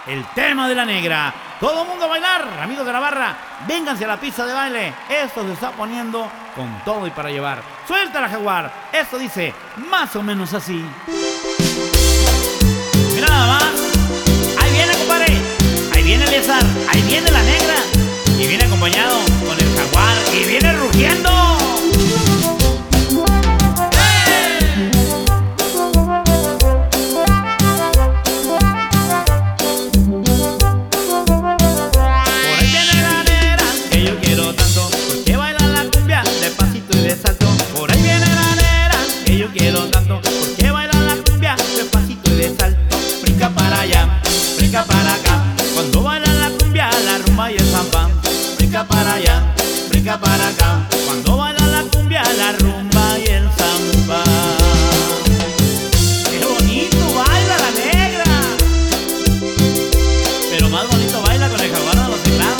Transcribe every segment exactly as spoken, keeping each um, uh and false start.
el tema de la negra. Todo el mundo a bailar, amigos de la barra, vénganse a la pista de baile. Esto se está poniendo con todo y para llevar. Suelta la Jaguar. Esto dice más o menos así. Mira nada más. Ahí viene, compadre. Ahí viene Eleazar. Ahí viene la negra. Y viene acompañado con el Jaguar. Y viene rugiendo. Quiero tanto porque baila la cumbia despacito y de salto, brinca para allá, brinca para acá. Cuando baila la cumbia, la rumba y el samba, brinca para allá, brinca para acá. Cuando baila la cumbia, la rumba y el samba. Qué bonito baila la negra, pero más bonito baila con el Jaguar de los teclados.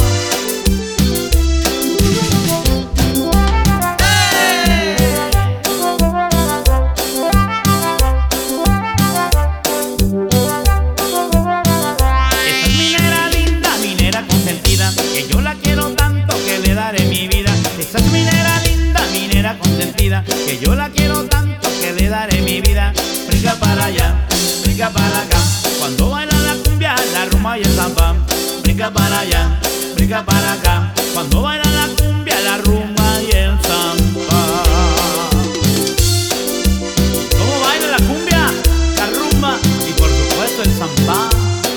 Que yo la quiero tanto que le daré mi vida. Esa es minera linda, minera consentida, que yo la quiero tanto que le daré mi vida. Brinca para allá, brinca para acá. Cuando baila la cumbia, la rumba y el samba, brinca para allá, brinca para acá. Cuando baila la cumbia, la rumba y el samba. ¿Cómo baila la cumbia, la rumba y por supuesto el samba?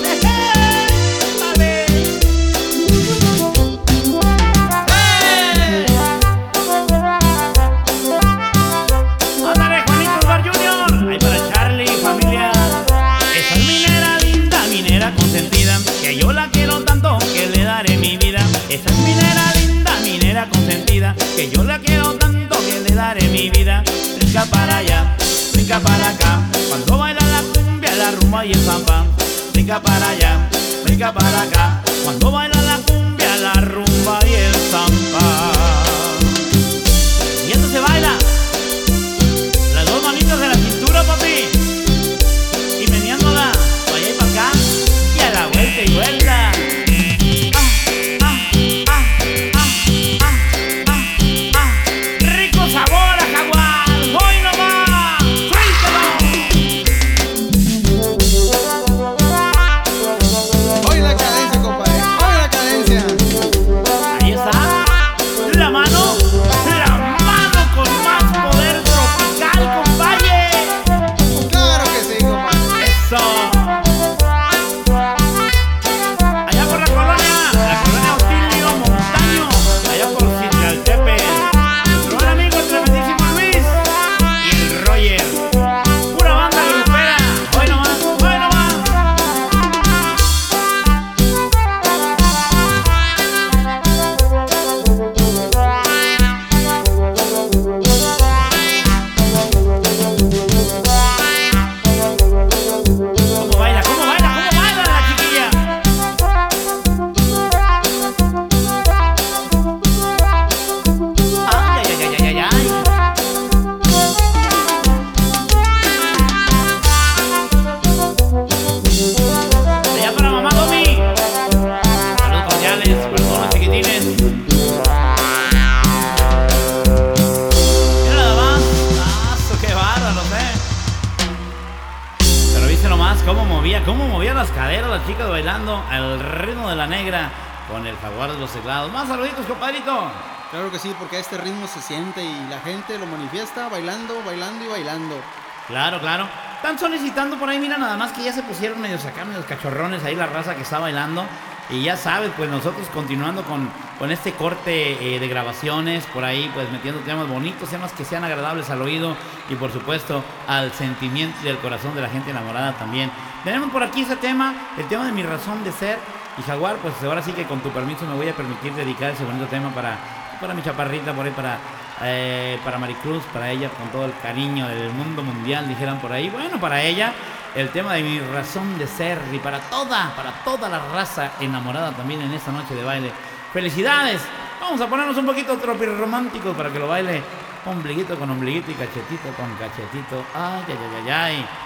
Que yo la quiero tanto que le daré mi vida. Esa es minera linda, minera consentida, que yo la quiero tanto que le daré mi vida. Brinca para allá, brinca para acá. Cuando baila la cumbia, la rumba y el samba, brinca para allá, brinca para acá. Cuando baila la cumbia, la rumba y el samba. Y esto se baila, las dos manitas de la cintura, papi, y meneándola para allá y para acá. A la vuelta y vuelta. Ah, ah, ah, ah, ah, ah, ah. Rico sabor a Jaguar. Hoy nomás. Suéltalo. Hoy la cadencia, compadre. Hoy la cadencia. Ahí está. La mano. La mano con más poder tropical, compadre. Claro que sí, compadre. Eso. Cómo movía, cómo movía las caderas las chicas bailando al ritmo de la negra con el Jaguar de los teclados. Más saluditos, compadrito. Claro que sí, porque este ritmo se siente y la gente lo manifiesta bailando, bailando y bailando. Claro, claro. Están solicitando por ahí, mira, nada más que ya se pusieron medio sacaron los cachorrones ahí la raza que está bailando. Y ya sabes, pues nosotros continuando con, con este corte eh, de grabaciones, por ahí pues metiendo temas bonitos, temas que sean agradables al oído y por supuesto al sentimiento y al corazón de la gente enamorada también. Tenemos por aquí ese tema, el tema de mi razón de ser. Y Jaguar, pues ahora sí que con tu permiso me voy a permitir dedicar ese bonito tema para, para mi chaparrita, por ahí para, eh, para Maricruz, para ella con todo el cariño del mundo mundial, dijeran por ahí. Bueno, para ella el tema de mi razón de ser y para toda, para toda la raza enamorada también en esta noche de baile. ¡Felicidades! Vamos a ponernos un poquito tropirrománticos para que lo baile ombliguito con ombliguito y cachetito con cachetito. ¡Ay, ay, ay, ay, ay!